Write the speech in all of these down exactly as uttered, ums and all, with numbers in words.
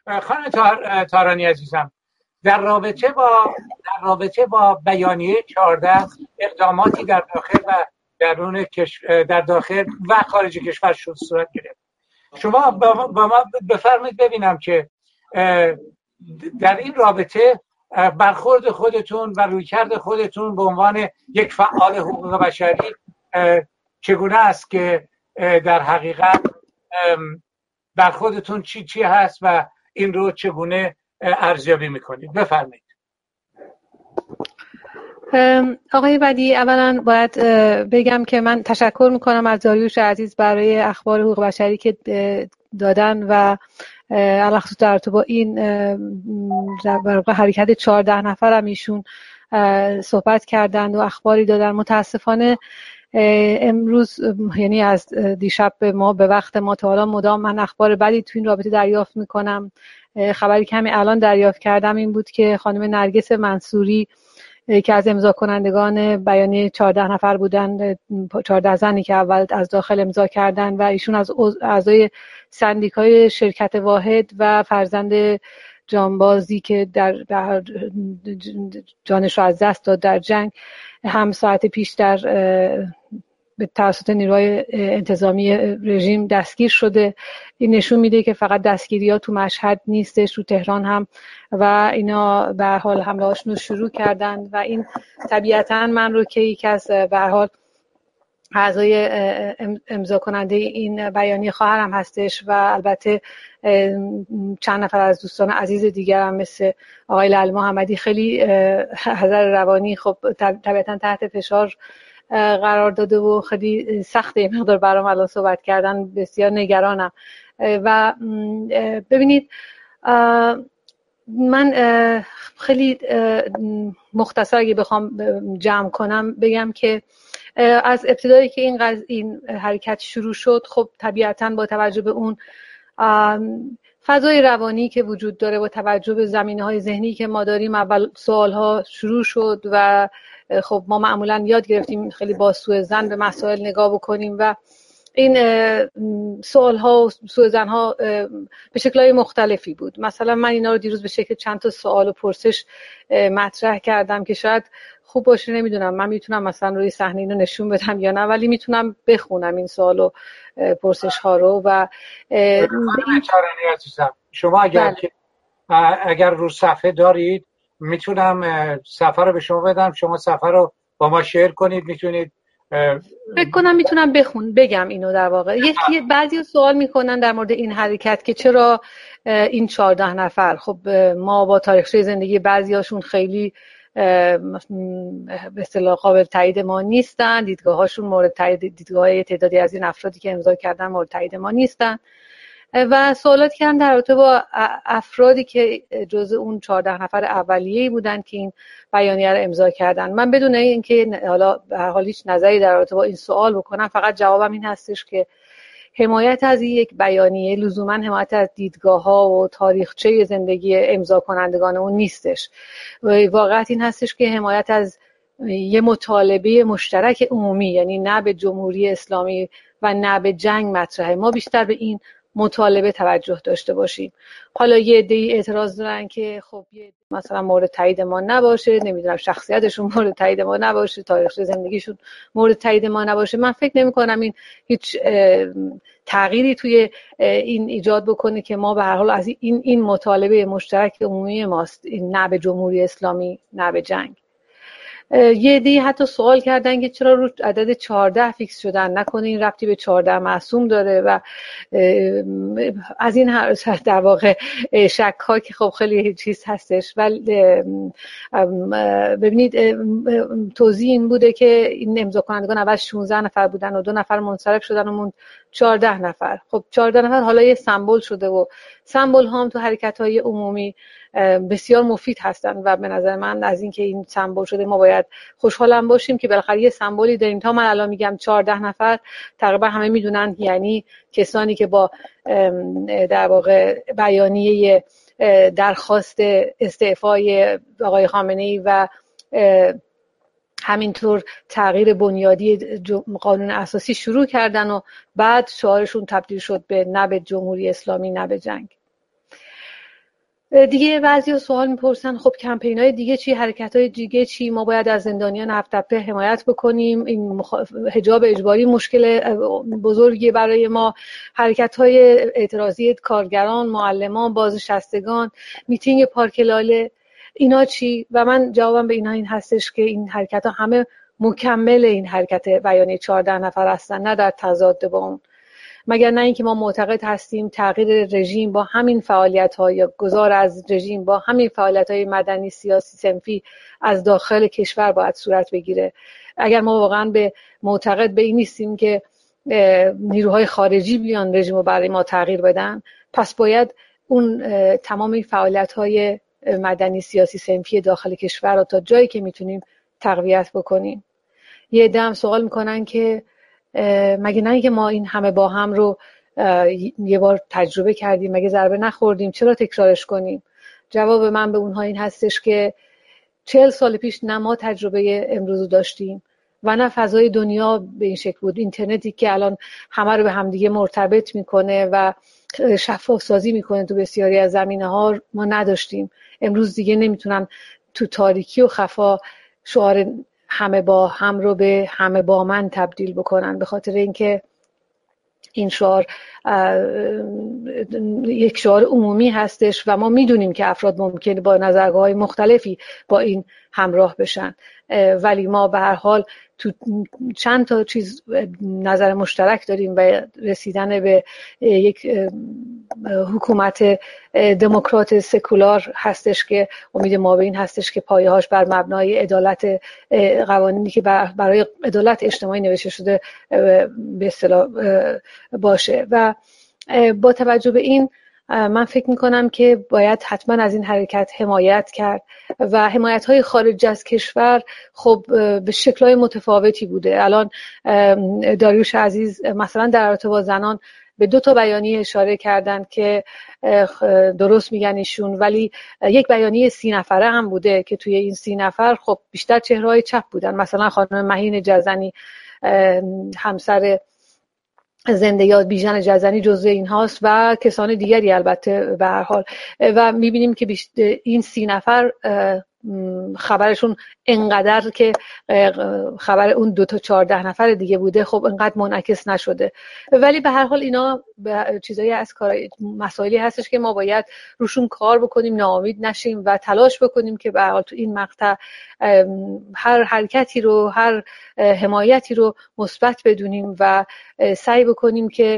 خانم تار... تارانی عزیزم، در رابطه با در رابطه با بیانیه چهارده اقداماتی در داخل و درون کش... در داخل و خارج کشور شد صورت گرفت. شما با ما بفرمایید ببینم که در این رابطه برخورد خودتون و رویکرد خودتون به عنوان یک فعال حقوق بشری چگونه است که در حقیقت برخوردتون چی چی هست و این رو چگونه ارزیابی میکنید؟ بفرمایید. آقای بدیعی، اولا باید بگم که من تشکر میکنم از داریوش عزیز برای اخبار حقوق بشری که دادن و علاوه در تو با این در حرکت چهارده نفر هم ایشون صحبت کردند و اخباری دادن. متاسفانه امروز یعنی از دیشب به ما به وقت ما تا حالا مدام من اخبار بدی تو این رابطه دریافت میکنم. خبری که همین الان دریافت کردم این بود که خانم نرگس منصوری که از امضا کنندگان بیانیه چهارده نفر بودن، چهارده زنی که اول از داخل امضا کردن و ایشون از اعضای سندیکای شرکت واحد و فرزند جانبازی که در, در جانش را از دست داد در جنگ هم ساعت پیش در به توسط نیروهای انتظامی رژیم دستگیر شده. این نشون میده که فقط دستگیری ها تو مشهد نیستش، تو تهران هم و اینا به هر حال حمله هاشون رو شروع کردن و این طبیعتاً من رو که یکی از به هر حال اعضای امضا کننده این بیانیه خواهرم هستش و البته چند نفر از دوستان عزیز دیگرم مثل آقای لعل محمدی خیلی حذر روانی خب طبیعتاً تحت فشار قرار داده و خیلی سخته این مقدار برام الان صحبت کردن، بسیار نگرانم. و ببینید من خیلی مختصر اگه بخوام جمع کنم بگم که از ابتدایی که این قضیه این حرکت شروع شد خب طبیعتاً با توجه به اون فضای روانی که وجود داره با توجه به زمینه‌های ذهنی که ما داریم اول سوال‌ها شروع شد و خب ما معمولاً یاد گرفتیم خیلی با سوء ظن به مسائل نگاه بکنیم و این سوال‌ها و سوء ظن‌ها به شکل‌های مختلفی بود. مثلا من اینا رو دیروز به شکل چند تا سوال و پرسش مطرح کردم که شاید خوب باشه، نمیدونم من میتونم مثلا روی صحنه اینو نشون بدم یا نه، ولی میتونم بخونم این سوال و پرسش ها رو. و شما اگر که اگر رو صفحه دارید میتونم صفحه رو به شما بدم، شما صفحه رو با ما شیر کنید، میتونید فکر کنم میتونم بخون بگم اینو. در واقع یکی بعضی سوال میکنن در مورد این حرکت که چرا این چهارده نفر، خب ما با تاریخچه زندگی بعضیاشون خیلی به اصطلاح قابل تایید ما نیستن، دیدگاهاشون مورد تایید، دیدگاه تعدادی از این افرادی که امضا کردن مورد تایید ما نیستن و سوالات کردن در رابطه با افرادی که جزء اون چهارده نفر اولیه‌ای بودن که این بیانیه رو امضا کردن. من بدون اینکه حالا به هر حال هیچ نظری در رابطه با این سوال بکنم، فقط جوابم این هستش که حمایت از یک بیانیه لزوما حمایت از دیدگاه‌ها و تاریخچه زندگی امضا کنندگان اون نیستش. واقعیت این هستش که حمایت از یه مطالبه مشترک عمومی، یعنی نه به جمهوری اسلامی و نه به جنگ مطرحه. ما بیشتر به این مطالبه توجه داشته باشیم. حالا یه عده‌ای اعتراض دارن که خب مثلا مورد تایید ما نباشه، نمیدونم شخصیتشون مورد تایید ما نباشه، تاریخ زندگیشون مورد تایید ما نباشه. من فکر نمی کنم این هیچ تغییری توی این ایجاد بکنه که ما به هر حال از این این مطالبه مشترک عمومی ماست، نه به جمهوری اسلامی نه به جنگ. یه عده‌ای حتی سوال کردن که چرا رو عدد چهارده فیکس شدن، نکنه این ربطی به چهارده معصوم داره و از این در واقع شک ها که خب خیلی چیز هستش. ولی ببینید توضیح این بوده که این امضا کنندگان اول شانزده نفر بودن و دو نفر منصرف شدن و موند چهارده نفر. خب چهارده نفر حالا یه سمبل شده و سمبل ها هم تو حرکت های عمومی بسیار مفید هستن و به نظر من از اینکه این سمبل شده ما باید خوشحالم باشیم که بالاخره یه سمبولی داریم. تا من الان میگم چهارده نفر تقریبا همه میدونن، یعنی کسانی که با در واقع بیانیه درخواست استعفای آقای خامنه‌ای و همینطور تغییر بنیادی قانون اساسی شروع کردن و بعد شعارشون تبدیل شد به نه به جمهوری اسلامی نه به جنگ. دیگه بعضیا سوال میپرسن خب کمپین‌های دیگه چی، حرکت‌های دیگه چی، ما باید از زندانیان هفت تپه حمایت بکنیم، این مخ... حجاب اجباری مشکل بزرگی برای ما، حرکت‌های اعتراضی کارگران، معلمان، بازنشستگان، میتینگ پارک لاله، اینا چی؟ و من جوابم به اینا این هستش که این حرکت‌ها همه مکمل این حرکت بیانیه چهارده نفر هستن، نه در تضاد با اون. مگر نه اینکه ما معتقد هستیم تغییر رژیم با همین فعالیت‌ها یا گذار از رژیم با همین فعالیت‌های مدنی، سیاسی، صنفی از داخل کشور باید صورت بگیره. اگر ما واقعا به معتقد به این نیستیم که نیروهای خارجی بیان رژیم رو برای ما تغییر بدن، پس باید اون تمام این فعالیت‌های مدنی، سیاسی، صنفی داخل کشور رو تا جایی که میتونیم تقویت بکنیم. یه عده هم سوال میکنن که مگه نه اینکه ما این همه با هم رو یه بار تجربه کردیم، مگه ضربه نخوردیم، چرا تکرارش کنیم؟ جواب من به اونها این هستش که چهل سال پیش نه ما تجربه امروز داشتیم و نه فضای دنیا به این شکل بود. اینترنتی که الان همه رو به همدیگه مرتبط میکنه و شفاف سازی میکنه تو بسیاری از زمینه ها ما نداشتیم. امروز دیگه نمیتونن تو تاریکی و خفا شعار همه با هم رو به همه با من تبدیل بکنن، به خاطر اینکه این شعار یک شعار عمومی هستش و ما میدونیم که افراد ممکنه با نظرگاه‌های مختلفی با این همراه بشن، ولی ما به هر حال تو چند تا چیز نظر مشترک داریم و رسیدن به یک حکومت دموکرات سکولار هستش که امید ما به این هستش که پایه‌هاش بر مبنای عدالت، قوانینی که برای عدالت اجتماعی نوشته شده به اصطلاح باشه. و با توجه به این من فکر میکنم که باید حتما از این حرکت حمایت کرد و حمایت‌های خارج از کشور خب به شکل‌های متفاوتی بوده. الان داریوش عزیز مثلا در رابطه با زنان به دو تا بیانیه اشاره کردن که درست میگن ایشون، ولی یک بیانیه سی نفره هم بوده که توی این سی نفر خب بیشتر چهره‌های چپ بودن. مثلا خانم مهین جزنی همسر زنده یاد بیژن جزنی جزو این هاست و کسان دیگری البته به هر حال. و میبینیم که این سی نفر خبرشون انقدر که خبر اون دو تا چهارده نفر دیگه بوده خب انقدر منعکس نشده، ولی به هر حال اینا چیزایی از کارهای مسائلی هستش که ما باید روشون کار بکنیم، ناامید نشیم و تلاش بکنیم که به هر حال تو این مقطع هر حرکتی رو، هر حمایتی رو مثبت بدونیم و سعی بکنیم که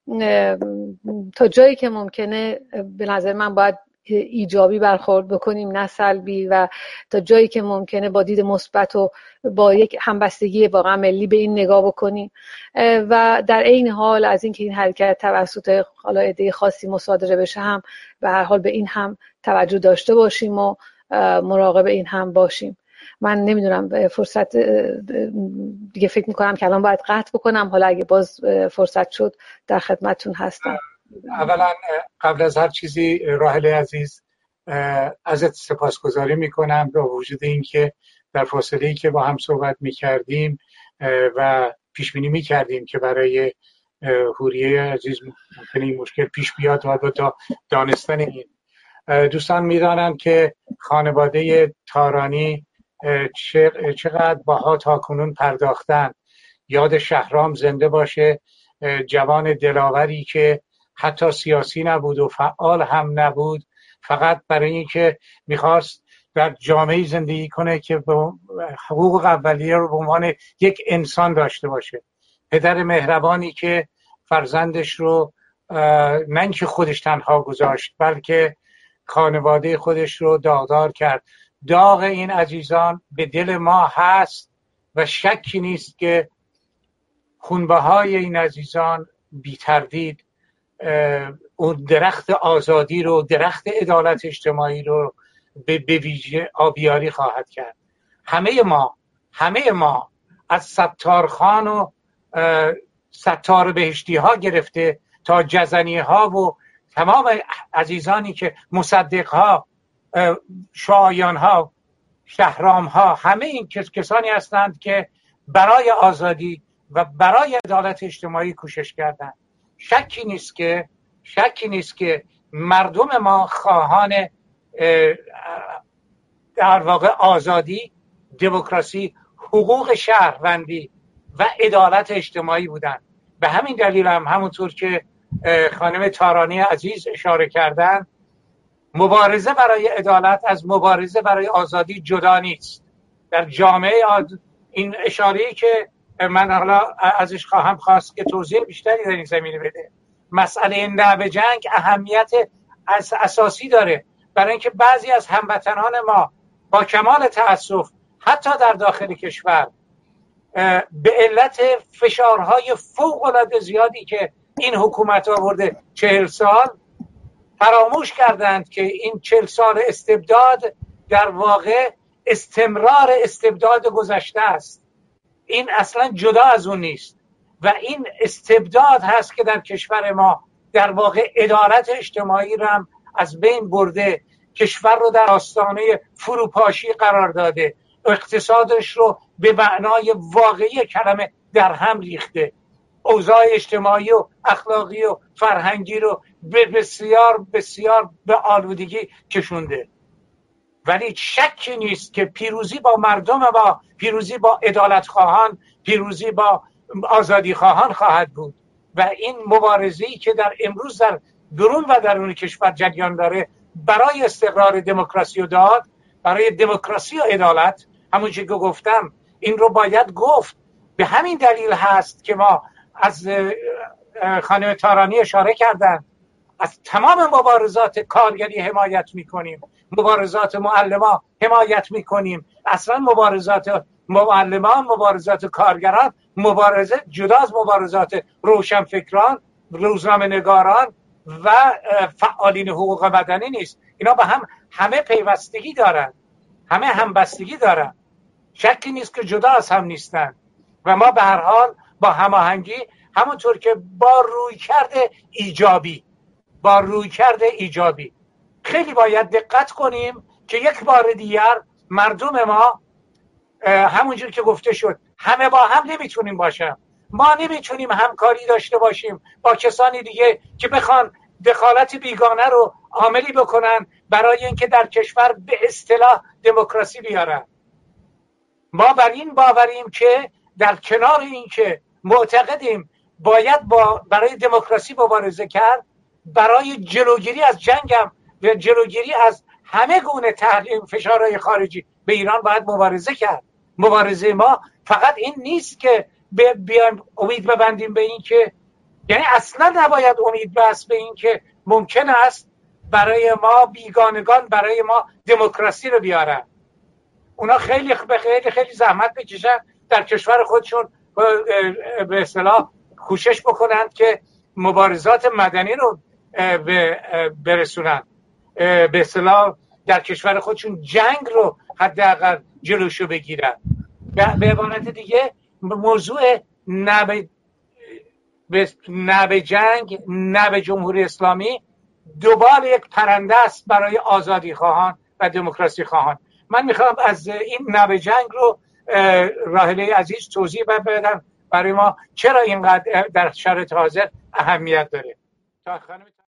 تا جایی که ممکنه به نظر من باید ایجابی برخورد بکنیم نه سلبی، و تا جایی که ممکنه با دید مثبت و با یک همبستگی واقعا ملی به این نگاه بکنیم و در عین حال از اینکه این حرکت توسط حالا عده خاصی مصادره بشه هم به هر حال به این هم توجه داشته باشیم و مراقب این هم باشیم. من نمیدونم فرصت دیگه فکر میکنم که الان باید قطع بکنم، حالا اگه باز فرصت شد در خدمتتون هستم. اولا قبل از هر چیزی راحله عزیز ازت سپاسگزاری میکنم با وجود اینکه در فاصله‌ای که با هم صحبت میکردیم و پیش بینی میکردیم که برای حوریه عزیز ممکنه این مشکل پیش بیاد و تا دانستن این دوستان میدانند که خانواده تارانی چقدر باها تا کنون پرداختن. یاد شهرام زنده باشه، جوان دلاوری که حتی سیاسی نبود و فعال هم نبود، فقط برای اینکه میخواست در جامعه زندگی کنه که حقوق اولیه رو به عنوان یک انسان داشته باشه. پدر مهربانی که فرزندش رو نه اینکه خودش تنها گذاشت بلکه خانواده خودش رو داغدار کرد. داغ این عزیزان به دل ما هست و شکی نیست که خونبهای این عزیزان بی تردید اون درخت آزادی رو، درخت عدالت اجتماعی رو به ویژه آبیاری خواهد کرد. همه ما همه ما از ستارخان و ستار بهشتی ها گرفته تا جزنی ها و تمام عزیزانی که مصدق ها، شایان ها، شهرام ها، همه این کسانی هستند که برای آزادی و برای عدالت اجتماعی کوشش کردند. شکی نیست که شکی نیست که مردم ما خواهان در واقع آزادی، دموکراسی، حقوق شهروندی و عدالت اجتماعی بودن. به همین دلیل هم همونطور که خانم تارانی عزیز اشاره کردن، مبارزه برای عدالت از مبارزه برای آزادی جدا نیست. در جامعه آد... این اشاره‌ای که من حالا ازش خواهم خواست که توضیح بیشتری در این زمینه بده. مسئله نبض جنگ اهمیت اساسی داره، برای اینکه بعضی از هموطنان ما با کمال تأسف حتی در داخل کشور به علت فشارهای فوق‌العاده زیادی که این حکومت آورده چهل سال فراموش کردند که این چهل سال استبداد در واقع استمرار استبداد گذشته است. این اصلا جدا از اون نیست و این استبداد هست که در کشور ما در واقع عدالت اجتماعی رو هم از بین برده، کشور رو در آستانه فروپاشی قرار داده، اقتصادش رو به معنای واقعی کلمه در هم ریخته، اوضاع اجتماعی و اخلاقی و فرهنگی رو به بسیار بسیار به آلودگی کشونده. ولی شکی نیست که پیروزی با مردم ما، پیروزی با عدالت خواهان، پیروزی با آزادی خواهان خواهد بود و این مبارزه‌ای که در امروز در درون و درون کشور جریان داره برای استقرار دموکراسی و داد، برای دموکراسی و عدالت، همونجوری که گفتم این رو باید گفت. به همین دلیل هست که ما از خانم تارانی اشاره کردن از تمام مبارزات کارگری حمایت میکنیم، مبارزات معلمان حمایت میکنیم. اصلا مبارزات معلمان، مبارزات کارگران مبارزه جدا از مبارزات روشنفکران، روزنامه نگاران و فعالین حقوق مدنی نیست. اینا به هم همه پیوستگی دارن، همه همبستگی دارن، شکی نیست که جدا از هم نیستن و ما به هر حال با هماهنگی، همونطور که با رویکرد ایجابی با رویکرد ایجابی خیلی باید دقت کنیم که یک بار دیگر مردم ما همونجور که گفته شد همه با هم نمیتونیم باشیم. ما نمیتونیم همکاری داشته باشیم با کسانی دیگه که بخوان دخالت بیگانه رو عاملی بکنن برای اینکه در کشور به اصطلاح دموکراسی بیارن. ما بر این باوریم که در کنار این که معتقدیم باید با برای دموکراسی مبارزه کرد، برای جلوگیری از جنگم و جلوگیری از همه گونه تحریم فشارهای خارجی به ایران باید مبارزه کرد. مبارزه ما فقط این نیست که بیایم امید ببندیم به این که، یعنی اصلا نباید امید بست به این که ممکن است برای ما بیگانگان برای ما دموکراسی رو بیارن. اونا خیلی خیلی خیلی زحمت بکشن در کشور خودشون به اصطلاح کوشش بکنند که مبارزات مدنی رو برسونن، به اصطلاح در کشور خودشون جنگ رو حداقل جلوشو بگیرن. به عبارت دیگه موضوع نه به جنگ، نه به جمهوری اسلامی دوباره یک پرنده است برای آزادی خواهان و دموکراسی خواهان. من میخوام از این نه به جنگ رو راحله عزیز توضیح بدم برای ما چرا اینقدر در شرایط حاضر اهمیت داره. تا خانم